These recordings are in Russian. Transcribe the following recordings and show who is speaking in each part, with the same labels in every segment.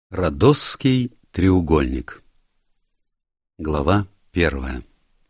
Speaker 1: Родосский треугольник. Глава 1.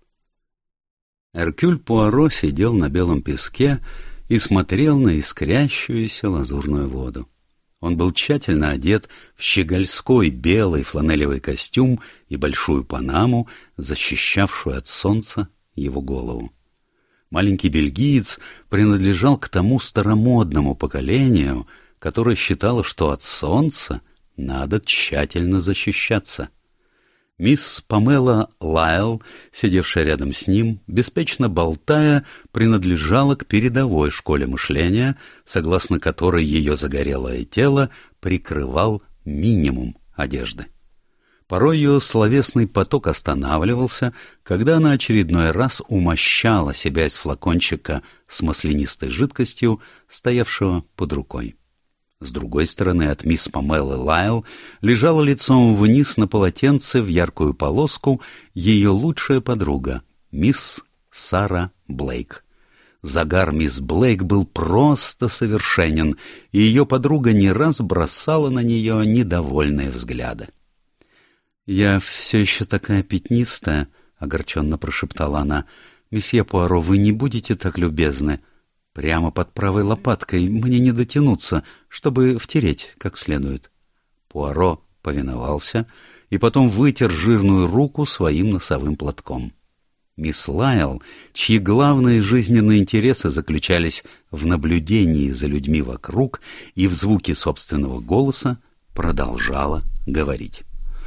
Speaker 1: Эркюль Пуаро сидел на белом песке и смотрел на искрящуюся лазурную воду. Он был тщательно одет в щегольской белый фланелевый костюм и большую панаму, защищавшую от солнца его голову. Маленький бельгиец принадлежал к тому старомодному поколению, которое считало, что от солнца надо тщательно защищаться. Мисс Памела Лайл, сидевшая рядом с ним, беспечно болтая, принадлежала к передовой школе мышления, согласно которой ее загорелое тело прикрывал минимум одежды. Порой ее словесный поток останавливался, когда она очередной раз умощала себя из флакончика с маслянистой жидкостью, стоявшего под рукой. С другой стороны от мисс Памелы Лайл лежала лицом вниз на полотенце в яркую полоску ее лучшая подруга, мисс Сара Блейк. Загар мисс Блейк был просто совершенен, и ее подруга не раз бросала на нее недовольные взгляды. «Я все еще такая пятнистая», — огорченно прошептала она. «Месье Пуаро, вы не будете так любезны? Прямо под правой лопаткой мне не дотянуться, чтобы втереть как следует». Пуаро повиновался и потом вытер жирную руку своим носовым платком. Мисс Лайл, чьи главные жизненные интересы заключались в наблюдении за людьми вокруг и в звуке собственного голоса, продолжала говорить.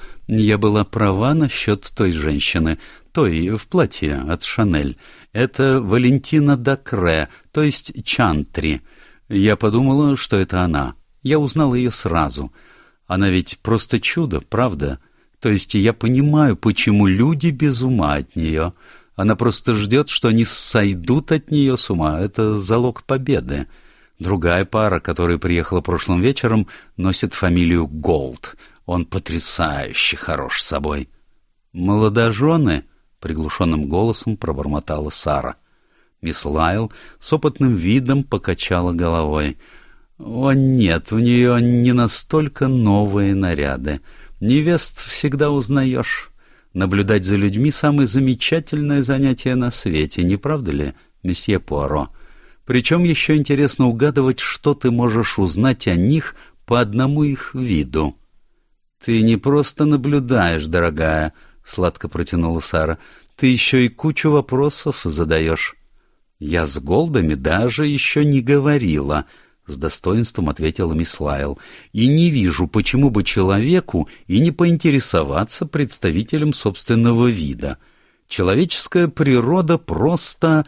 Speaker 1: «Я была права насчет той женщины, той в платье от Шанель. Это Валентина Дакре, то есть Чантри. Я подумала, что это она. Я узнала ее сразу. Она ведь просто чудо, правда? То есть я понимаю, почему люди без ума от нее. Она просто ждет, что они сойдут от нее с ума. Это залог победы. Другая пара, которая приехала прошлым вечером, носит фамилию Голд. Он потрясающе хорош собой». «Молодожены?» — приглушенным голосом пробормотала Сара. Мисс Лайл с опытным видом покачала головой. «О, нет, у нее не настолько новые наряды. Невест всегда узнаешь. Наблюдать за людьми — самое замечательное занятие на свете, не правда ли, месье Пуаро? Причем еще интересно угадывать, что ты можешь узнать о них по одному их виду». «Ты не просто наблюдаешь, дорогая», — сладко протянула Сара, — «ты еще и кучу вопросов задаешь». «Я с Голдами даже еще не говорила», — с достоинством ответила мисс Лайл, «и не вижу, почему бы человеку и не поинтересоваться представителем собственного вида. Человеческая природа просто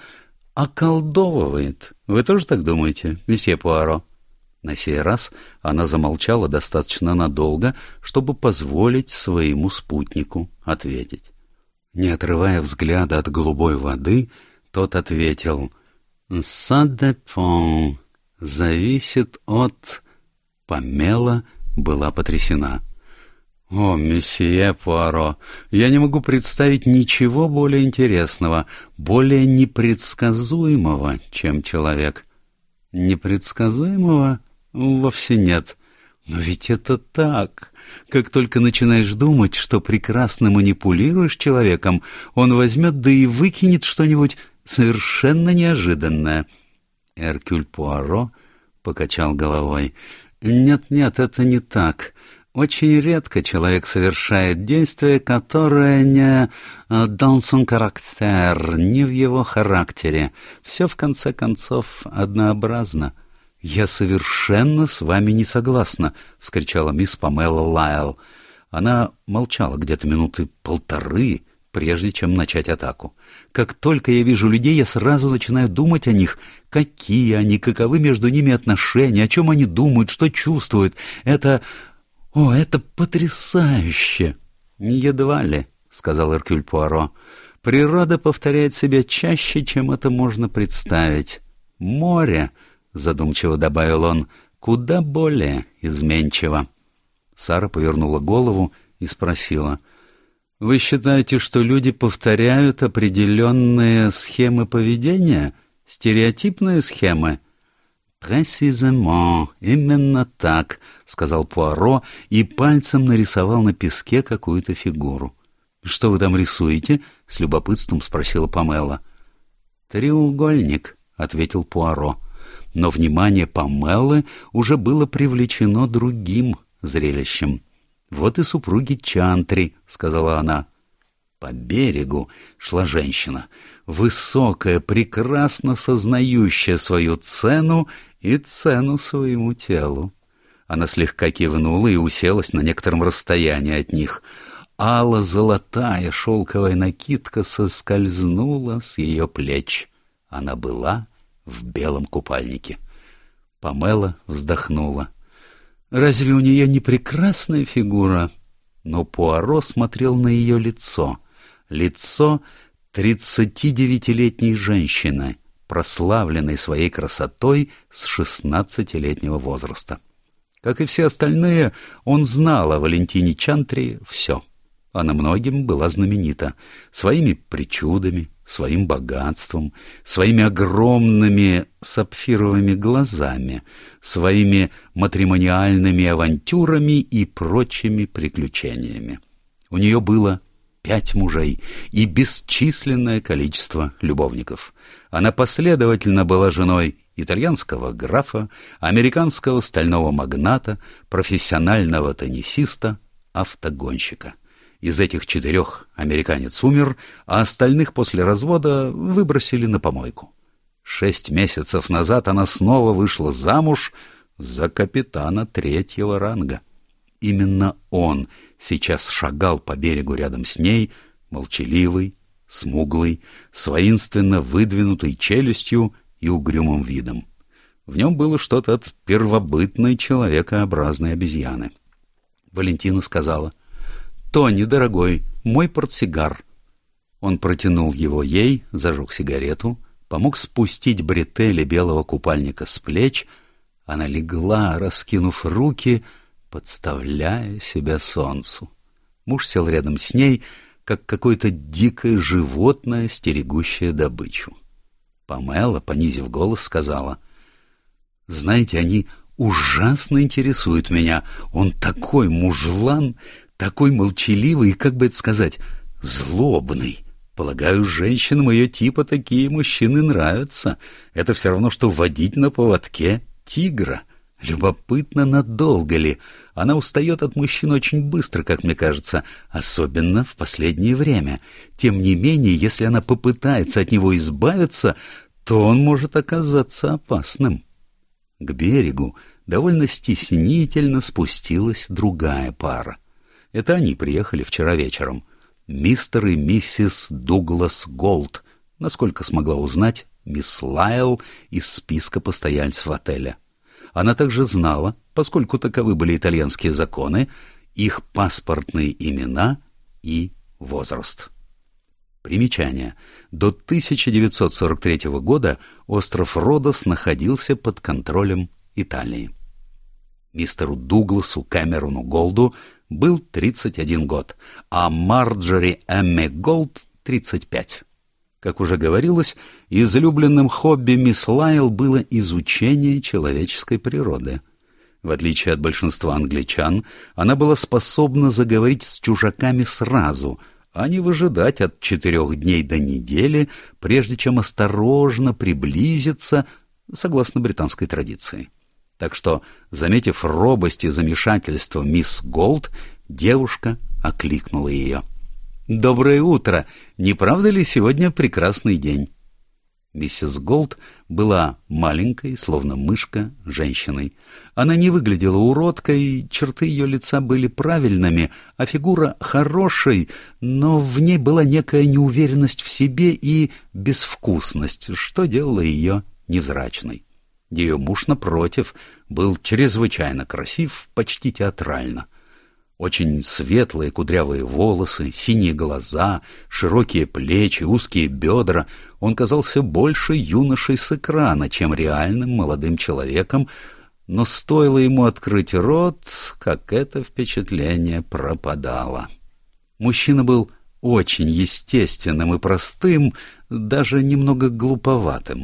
Speaker 1: околдовывает. Вы тоже так думаете, месье Пуаро?» На сей раз она замолчала достаточно надолго, чтобы позволить своему спутнику ответить. Не отрывая взгляда от голубой воды, тот ответил: «Ça dépend. Зависит от...» Памела была потрясена. «О, месье Пуаро, я не могу представить ничего более интересного, более непредсказуемого, чем человек». «Непредсказуемого? Вовсе нет. Но ведь это так. Как только начинаешь думать, что прекрасно манипулируешь человеком, он возьмет да и выкинет что-нибудь совершенно неожиданное». Эркюль Пуаро покачал головой. «Нет, это не так. Очень редко человек совершает действие, которое не dans son caractère, не в его характере. Все, в конце концов, однообразно». «Я совершенно с вами не согласна», — вскричала мисс Памела Лайл. Она молчала где-то минуты полторы, прежде чем начать атаку. «Как только я вижу людей, я сразу начинаю думать о них. Какие они, каковы между ними отношения, о чем они думают, что чувствуют. Это потрясающе!» «Едва ли», — сказал Эркюль Пуаро. «Природа повторяет себя чаще, чем это можно представить. Море», — задумчиво добавил он, — «куда более изменчиво». Сара повернула голову и спросила: «Вы считаете, что люди повторяют определенные схемы поведения? Стереотипные схемы?» «Précisément, именно так», — сказал Пуаро и пальцем нарисовал на песке какую-то фигуру. «Что вы там рисуете?» — с любопытством спросила Памела. «Треугольник», — ответил Пуаро. Но внимание Памелы уже было привлечено другим зрелищем. «Вот и супруги Чантри», — сказала она. По берегу шла женщина, высокая, прекрасно сознающая свою цену и цену своему телу. Она слегка кивнула и уселась на некотором расстоянии от них. Ало-золотая шелковая накидка соскользнула с ее плеч. Она была в белом купальнике. Памела вздохнула. «Разве у нее не прекрасная фигура?» Но Пуаро смотрел на ее лицо. Лицо 39-летней женщины, прославленной своей красотой с 16-летнего возраста. Как и все остальные, он знал о Валентине Чантри все. Она многим была знаменита. Своими причудами, своим богатством, своими огромными сапфировыми глазами, своими матримониальными авантюрами и прочими приключениями. У нее было 5 мужей и бесчисленное количество любовников. Она последовательно была женой итальянского графа, американского стального магната, профессионального теннисиста, автогонщика. Из этих 4 американец умер, а остальных после развода выбросили на помойку. 6 месяцев назад она снова вышла замуж за капитана 3-го ранга. Именно он сейчас шагал по берегу рядом с ней, молчаливый, смуглый, с воинственно выдвинутой челюстью и угрюмым видом. В нем было что-то от первобытной человекообразной обезьяны. Валентина сказала: «Тони, дорогой, мой портсигар». Он протянул его ей, зажег сигарету, помог спустить бретели белого купальника с плеч. Она легла, раскинув руки, подставляя себя солнцу. Муж сел рядом с ней, как какое-то дикое животное, стерегущее добычу. Памела, понизив голос, сказала: «Знаете, они ужасно интересуют меня. Он такой мужлан, такой молчаливый и, как бы это сказать, злобный. Полагаю, женщинам ее типа такие мужчины нравятся. Это все равно, что водить на поводке тигра. Любопытно, надолго ли? Она устает от мужчин очень быстро, как мне кажется, особенно в последнее время. Тем не менее, если она попытается от него избавиться, то он может оказаться опасным». К берегу довольно стеснительно спустилась другая пара. Это они приехали вчера вечером. Мистер и миссис Дуглас Голд, насколько смогла узнать, мисс Лайл из списка постояльцев отеля. Она также знала, поскольку таковы были итальянские законы, их паспортные имена и возраст. Примечание. До 1943 года остров Родос находился под контролем Италии. Мистеру Дугласу Кэмерону Голду был 31 год, а Марджори Эмме Голд — 35. Как уже говорилось, излюбленным хобби мисс Лайл было изучение человеческой природы. В отличие от большинства англичан, она была способна заговорить с чужаками сразу, а не выжидать от 4 дней до недели, прежде чем осторожно приблизиться, согласно британской традиции. Так что, заметив робость и замешательство мисс Голд, девушка окликнула ее. «Доброе утро! Не правда ли сегодня прекрасный день?» Миссис Голд была маленькой, словно мышка, женщиной. Она не выглядела уродкой, черты ее лица были правильными, а фигура хорошей, но в ней была некая неуверенность в себе и безвкусность, что делало ее невзрачной. Ее муж, напротив, был чрезвычайно красив, почти театрально. Очень светлые кудрявые волосы, синие глаза, широкие плечи, узкие бедра. Он казался больше юношей с экрана, чем реальным молодым человеком, но стоило ему открыть рот, как это впечатление пропадало. Мужчина был очень естественным и простым, даже немного глуповатым.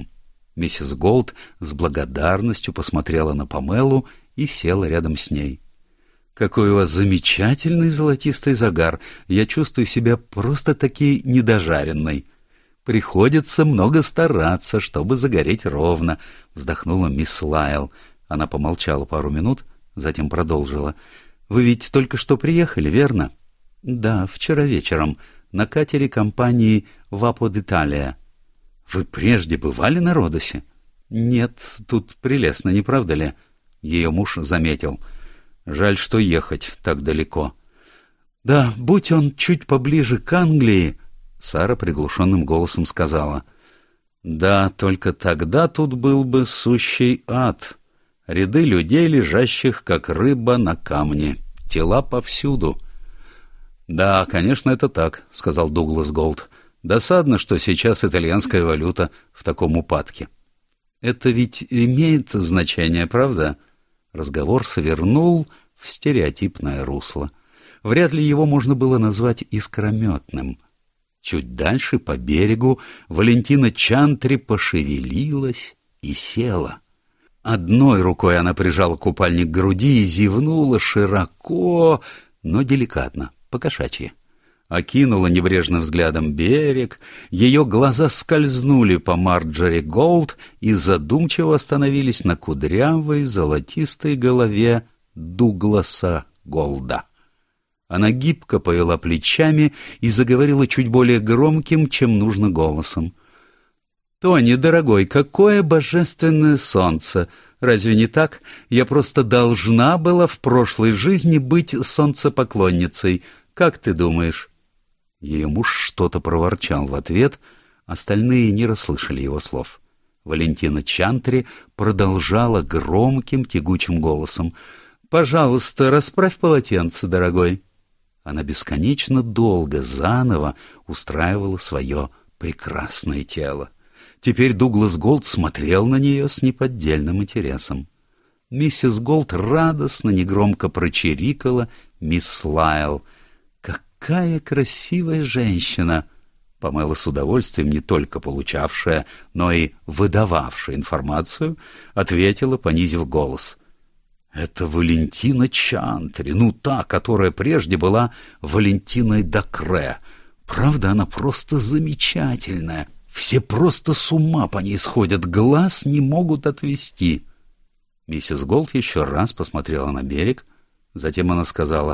Speaker 1: Миссис Голд с благодарностью посмотрела на Памелу и села рядом с ней. «Какой у вас замечательный золотистый загар! Я чувствую себя просто-таки недожаренной. Приходится много стараться, чтобы загореть ровно», — вздохнула мисс Лайл. Она помолчала пару минут, затем продолжила. «Вы ведь только что приехали, верно?» «Да, вчера вечером, на катере компании «Вапо d'Italia». «Вы прежде бывали на Родосе?» «Нет, тут прелестно, не правда ли?» Ее муж заметил. «Жаль, что ехать так далеко». «Да, будь он чуть поближе к Англии», — Сара приглушенным голосом сказала. «Да, только тогда тут был бы сущий ад. Ряды людей, лежащих, как рыба на камне, тела повсюду». «Да, конечно, это так», — сказал Дуглас Голд. «Досадно, что сейчас итальянская валюта в таком упадке». «Это ведь имеет значение, правда?» Разговор свернул в стереотипное русло. Вряд ли его можно было назвать искрометным. Чуть дальше, по берегу, Валентина Чантри пошевелилась и села. Одной рукой она прижала купальник к груди и зевнула широко, но деликатно, по-кошачьи. Окинула небрежным взглядом берег, ее глаза скользнули по Марджори Голд и задумчиво остановились на кудрявой золотистой голове Дугласа Голда. Она гибко повела плечами и заговорила чуть более громким, чем нужно, голосом. «Тони, дорогой, какое божественное солнце! Разве не так? Я просто должна была в прошлой жизни быть солнцепоклонницей. Как ты думаешь?» Ее муж что-то проворчал в ответ, остальные не расслышали его слов. Валентина Чантри продолжала громким тягучим голосом. «Пожалуйста, расправь полотенце, дорогой». Она бесконечно долго заново устраивала свое прекрасное тело. Теперь Дуглас Голд смотрел на нее с неподдельным интересом. Миссис Голд радостно, негромко прочирикала мисс Лайл. «Какая красивая женщина!» Памела, с удовольствием не только получавшая, но и выдававшая информацию, ответила, понизив голос. «Это Валентина Чантри, ну та, которая прежде была Валентиной Дакре. Правда, она просто замечательная. Все просто с ума по ней сходят, глаз не могут отвести». Миссис Голд еще раз посмотрела на берег, затем она сказала: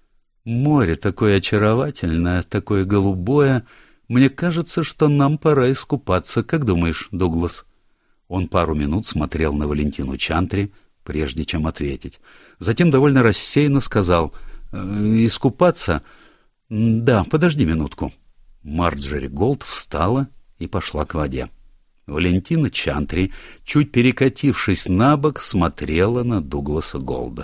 Speaker 1: «Море такое очаровательное, такое голубое. Мне кажется, что нам пора искупаться. Как думаешь, Дуглас?» Он пару минут смотрел на Валентину Чантри, прежде чем ответить. Затем довольно рассеянно сказал: «Искупаться? Да, подожди минутку». Марджори Голд встала и пошла к воде. Валентина Чантри, чуть перекатившись на бок, смотрела на Дугласа Голда.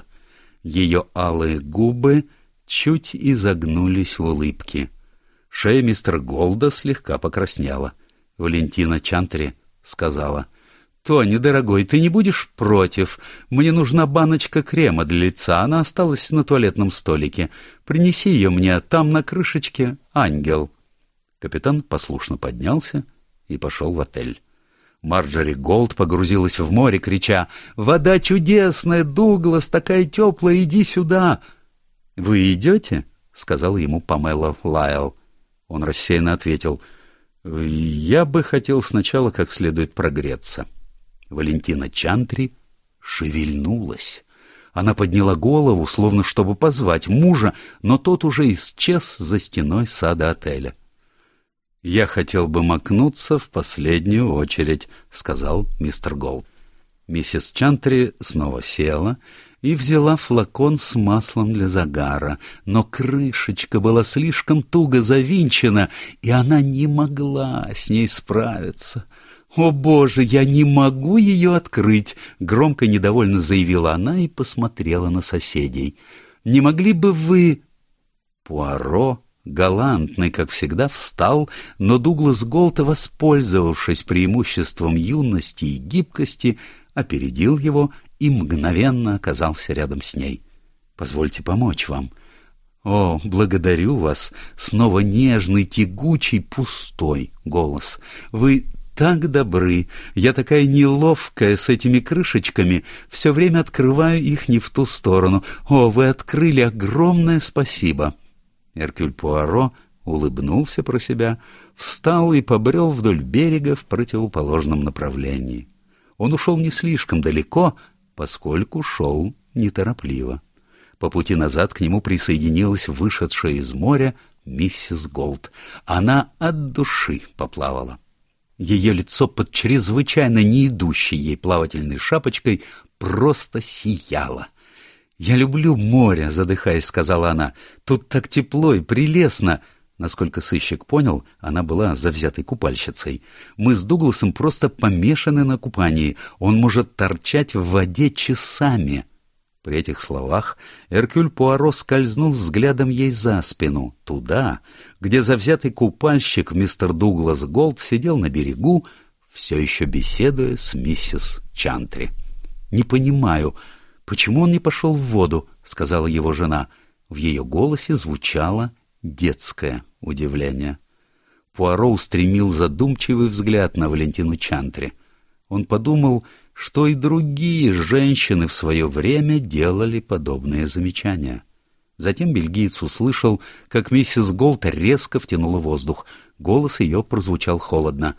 Speaker 1: Ее алые губы чуть изогнулись в улыбке. Шея мистера Голда слегка покраснела. Валентина Чантри сказала: «Тони, дорогой, ты не будешь против? Мне нужна баночка крема для лица, она осталась на туалетном столике. Принеси ее мне, там на крышечке ангел». Капитан послушно поднялся и пошел в отель. Марджори Голд погрузилась в море, крича: «Вода чудесная, Дуглас, такая теплая, иди сюда!» «Вы идете?» — сказала ему Памела Лайл. Он рассеянно ответил: «Я бы хотел сначала как следует прогреться». Валентина Чантри шевельнулась. Она подняла голову, словно чтобы позвать мужа, но тот уже исчез за стеной сада отеля. «Я хотел бы макнуться в последнюю очередь», — сказал мистер Голд. Миссис Чантри снова села и взяла флакон с маслом для загара, но крышечка была слишком туго завинчена, и она не могла с ней справиться. «О, Боже, я не могу ее открыть!» — громко и недовольно заявила она и посмотрела на соседей. «Не могли бы вы...» Пуаро, галантный, как всегда, встал, но Дуглас Голд, воспользовавшись преимуществом юности и гибкости, опередил его и мгновенно оказался рядом с ней. «Позвольте помочь вам». «О, благодарю вас!» — снова нежный, тягучий, пустой голос. «Вы так добры. Я такая неловкая с этими крышечками, все время открываю их не в ту сторону. О, вы открыли, огромное спасибо!» Эркюль Пуаро улыбнулся про себя, встал и побрел вдоль берега в противоположном направлении. Он ушел не слишком далеко, поскольку шел неторопливо. По пути назад к нему присоединилась вышедшая из моря миссис Голд. Она от души поплавала. Ее лицо под чрезвычайно неидущей ей плавательной шапочкой просто сияло. «Я люблю море», — задыхаясь, сказала она. «Тут так тепло и прелестно». Насколько сыщик понял, она была завзятой купальщицей. «Мы с Дугласом просто помешаны на купании. Он может торчать в воде часами». При этих словах Эркюль Пуаро скользнул взглядом ей за спину, туда, где завзятый купальщик мистер Дуглас Голд сидел на берегу, все еще беседуя с миссис Чантри. «Не понимаю, почему он не пошел в воду?» — сказала его жена. В ее голосе звучало детское удивление. Пуаро устремил задумчивый взгляд на Валентину Чантри. Он подумал, что и другие женщины в свое время делали подобные замечания. Затем бельгиец услышал, как миссис Голд резко втянула воздух. Голос ее прозвучал холодно.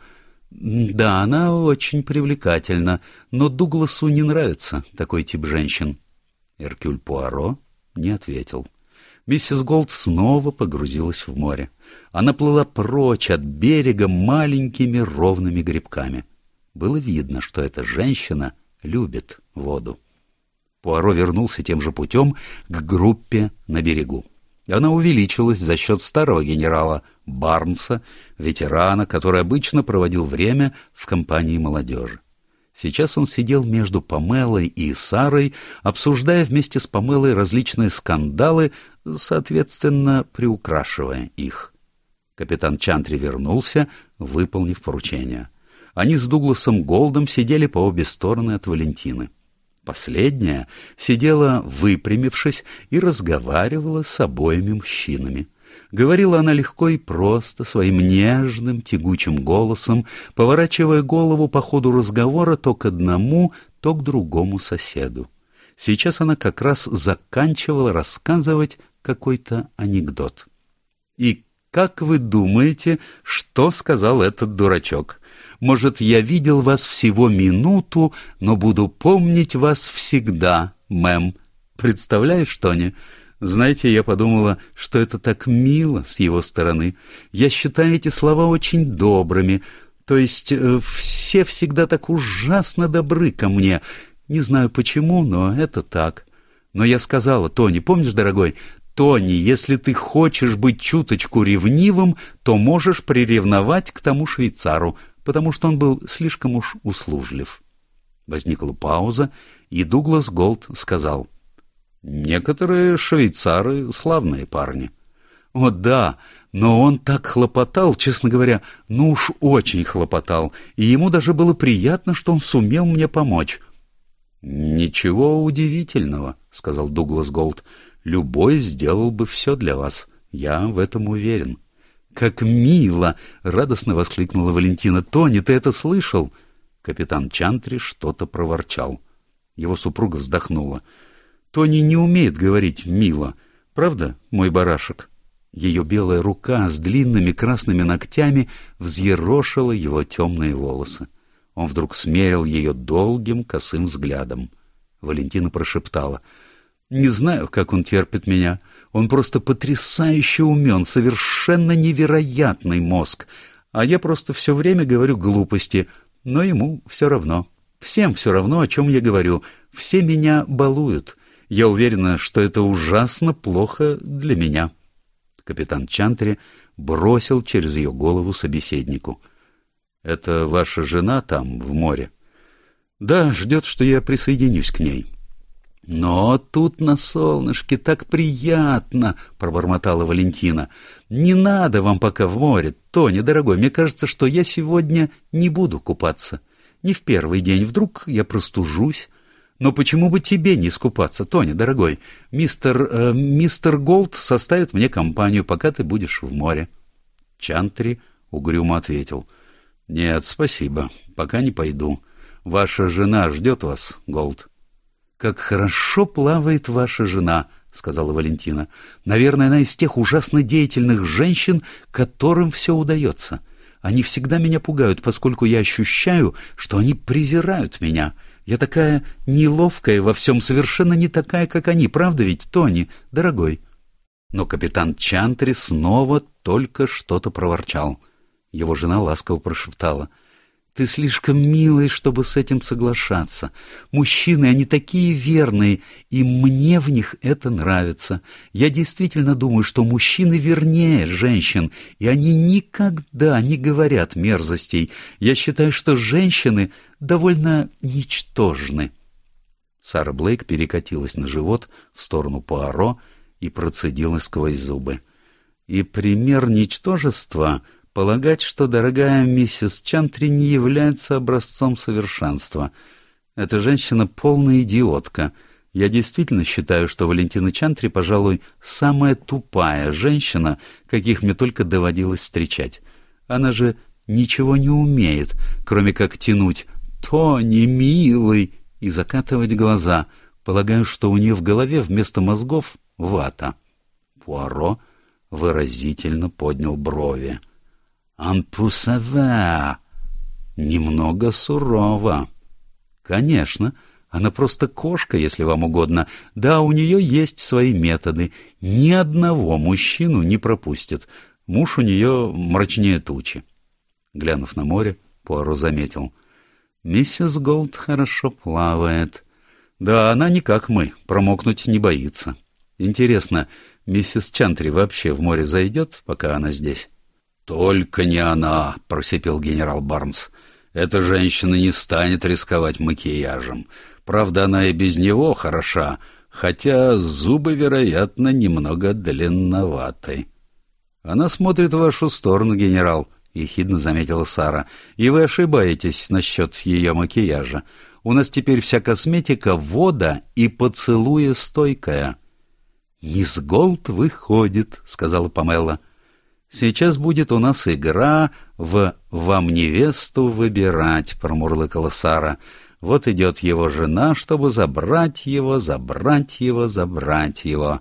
Speaker 1: «Да, она очень привлекательна, но Дугласу не нравится такой тип женщин». Эркюль Пуаро не ответил. Миссис Голд снова погрузилась в море. Она плыла прочь от берега маленькими ровными грибками. Было видно, что эта женщина любит воду. Пуаро вернулся тем же путем к группе на берегу. Она увеличилась за счет старого генерала Барнса, ветерана, который обычно проводил время в компании молодежи. Сейчас он сидел между Памелой и Сарой, обсуждая вместе с Памелой различные скандалы, соответственно, приукрашивая их. Капитан Чантри вернулся, выполнив поручение. Они с Дугласом Голдом сидели по обе стороны от Валентины. Последняя сидела, выпрямившись, и разговаривала с обоими мужчинами. Говорила она легко и просто, своим нежным, тягучим голосом, поворачивая голову по ходу разговора то к одному, то к другому соседу. Сейчас она как раз заканчивала рассказывать какой-то анекдот. «И как вы думаете, что сказал этот дурачок? Может, я видел вас всего минуту, но буду помнить вас всегда, мэм. Представляешь, Тони? Знаете, я подумала, что это так мило с его стороны. Я считаю эти слова очень добрыми. То есть все всегда так ужасно добры ко мне. Не знаю почему, но это так. Но я сказала: Тони, помнишь, дорогой, Тони, если ты хочешь быть чуточку ревнивым, то можешь приревновать к тому швейцару, потому что он был слишком уж услужлив». Возникла пауза, и Дуглас Голд сказал: «Некоторые швейцары — славные парни». «О, да, но он так хлопотал, честно говоря, ну уж очень хлопотал, и ему даже было приятно, что он сумел мне помочь». «Ничего удивительного», — сказал Дуглас Голд. «Любой сделал бы все для вас, я в этом уверен». «Как мило!» — радостно воскликнула Валентина. «Тони, ты это слышал?» Капитан Чантри что-то проворчал. Его супруга вздохнула. «Тони не умеет говорить «мило». Правда, мой барашек?» Ее белая рука с длинными красными ногтями взъерошила его темные волосы. Он вдруг смерил ее долгим косым взглядом. Валентина прошептала: «Не знаю, как он терпит меня. Он просто потрясающе умен, совершенно невероятный мозг. А я просто все время говорю глупости, но ему все равно. Всем все равно, о чем я говорю. Все меня балуют. Я уверена, что это ужасно плохо для меня». Капитан Чантри бросил через ее голову собеседнику: «Это ваша жена там, в море?» «Да, ждет, что я присоединюсь к ней». «Но тут на солнышке так приятно!» — пробормотала Валентина. «Не надо вам пока в море, Тони, дорогой. Мне кажется, что я сегодня не буду купаться. Не в первый день, вдруг я простужусь. Но почему бы тебе не искупаться, Тони, дорогой? Мистер Голд составит мне компанию, пока ты будешь в море». Чантри угрюмо ответил: — Нет, спасибо, пока не пойду. Ваша жена ждет вас, Голд. — Как хорошо плавает ваша жена, — сказала Валентина. — Наверное, она из тех ужасно деятельных женщин, которым все удается. Они всегда меня пугают, поскольку я ощущаю, что они презирают меня. Я такая неловкая во всем, совершенно не такая, как они. Правда ведь, Тони, дорогой? Но капитан Чантри снова только что-то проворчал. Его жена ласково прошептала: «Ты слишком милый, чтобы с этим соглашаться. Мужчины, они такие верные, и мне в них это нравится. Я действительно думаю, что мужчины вернее женщин, и они никогда не говорят мерзостей. Я считаю, что женщины довольно ничтожны». Сара Блейк перекатилась на живот в сторону Пуаро и процедила сквозь зубы: «И пример ничтожества — полагать, что дорогая миссис Чантри не является образцом совершенства. Эта женщина полная идиотка. Я действительно считаю, что Валентина Чантри, пожалуй, самая тупая женщина, каких мне только доводилось встречать. Она же ничего не умеет, кроме как тянуть «Тони, милый!» и закатывать глаза. Полагаю, что у нее в голове вместо мозгов вата». Пуаро выразительно поднял брови. «Un peu sévère. Немного сурово». «Конечно, она просто кошка, если вам угодно. Да, у нее есть свои методы. Ни одного мужчину не пропустит. Муж у нее мрачнее тучи». Глянув на море, Пуаро заметил: «Миссис Голд хорошо плавает. Да, она не как мы, промокнуть не боится. Интересно, миссис Чантри вообще в море зайдет, пока она здесь?» «Только не она», — просипел генерал Барнс. «Эта женщина не станет рисковать макияжем. Правда, она и без него хороша, хотя зубы, вероятно, немного длинноваты». «Она смотрит в вашу сторону, генерал», — ехидно заметила Сара. «И вы ошибаетесь насчет ее макияжа. У нас теперь вся косметика вода и поцелуестойкая». «Мисс Голд выходит», — сказала Памела. «Сейчас будет у нас игра в «Вам невесту выбирать», — промурлыкала Сара. «Вот идет его жена, чтобы забрать его, забрать его, забрать его».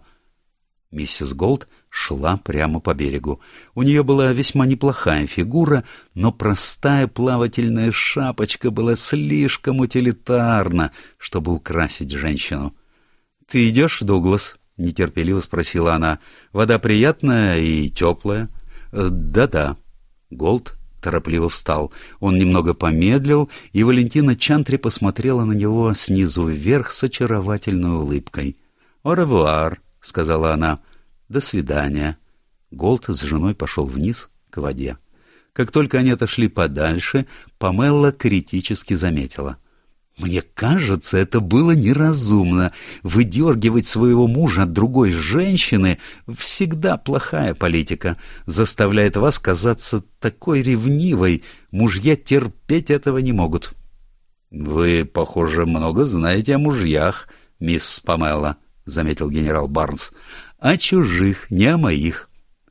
Speaker 1: Миссис Голд шла прямо по берегу. У нее была весьма неплохая фигура, но простая плавательная шапочка была слишком утилитарна, чтобы украсить женщину. «Ты идешь, Дуглас?» — нетерпеливо спросила она. «Вода приятная и теплая». «Да-да». Голд торопливо встал. Он немного помедлил, и Валентина Чантри посмотрела на него снизу вверх с очаровательной улыбкой. «Au revoir», — сказала она. «До свидания». Голд с женой пошел вниз к воде. Как только они отошли подальше, Памелла критически заметила: «Мне кажется, это было неразумно. Выдергивать своего мужа от другой женщины — всегда плохая политика. Заставляет вас казаться такой ревнивой. Мужья терпеть этого не могут». «Вы, похоже, много знаете о мужьях, мисс Памелла», — заметил генерал Барнс. «О чужих, не о моих».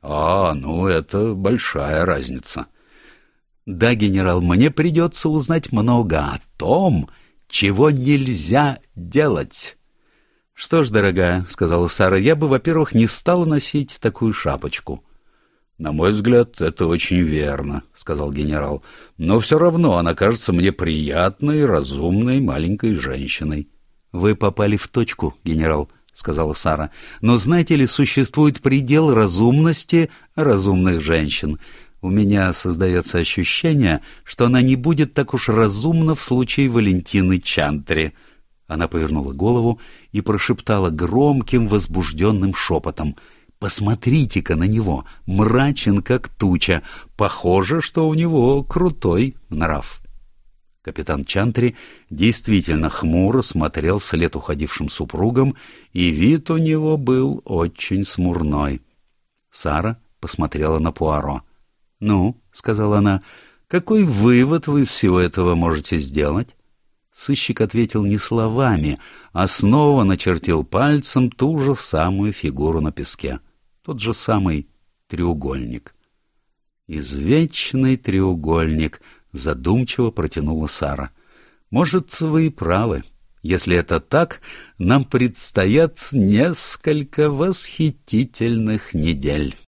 Speaker 1: Ну это большая разница». «Да, генерал, мне придется узнать много о том, чего нельзя делать». «Что ж, дорогая», — сказала Сара, — «я бы, во-первых, не стала носить такую шапочку». «На мой взгляд, это очень верно», — сказал генерал. «Но все равно она кажется мне приятной, разумной маленькой женщиной». «Вы попали в точку, генерал», — сказала Сара. «Но знаете ли, существует предел разумности разумных женщин. У меня создается ощущение, что она не будет так уж разумна в случае Валентины Чантри». Она повернула голову и прошептала громким возбужденным шепотом: «Посмотрите-ка на него, мрачен как туча. Похоже, что у него крутой нрав». Капитан Чантри действительно хмуро смотрел вслед уходившим супругам, и вид у него был очень смурной. Сара посмотрела на Пуаро. «Ну, — сказала она, — какой вывод вы из всего этого можете сделать?» Сыщик ответил не словами, а снова начертил пальцем ту же самую фигуру на песке, тот же самый треугольник. «Извечный треугольник», — задумчиво протянула Сара. Может, вы и правы. Если это так, нам предстоят несколько восхитительных недель.